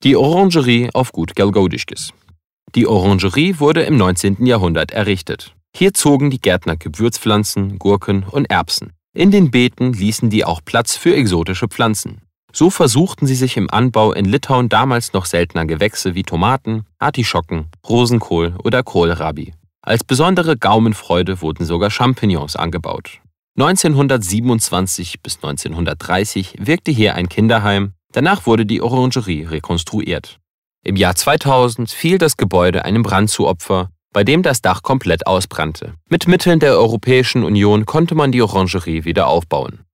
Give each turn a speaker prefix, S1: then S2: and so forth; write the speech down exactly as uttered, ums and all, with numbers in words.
S1: Die Orangerie auf Gut Gelgaudischkes. Die Orangerie wurde im neunzehnten Jahrhundert errichtet. Hier zogen die Gärtner Gewürzpflanzen, Gurken und Erbsen. In den Beeten ließen die auch Platz für exotische Pflanzen. So versuchten sie sich im Anbau in Litauen damals noch seltener Gewächse wie Tomaten, Artischocken, Rosenkohl oder Kohlrabi. Als besondere Gaumenfreude wurden sogar Champignons angebaut. neunzehnhundertsiebenundzwanzig bis neunzehnhundertdreißig wirkte hier ein Kinderheim, danach wurde die Orangerie rekonstruiert. Im Jahr zweitausend fiel das Gebäude einem Brand zu Opfer, bei dem das Dach komplett ausbrannte. Mit Mitteln der Europäischen Union konnte man die Orangerie wieder aufbauen.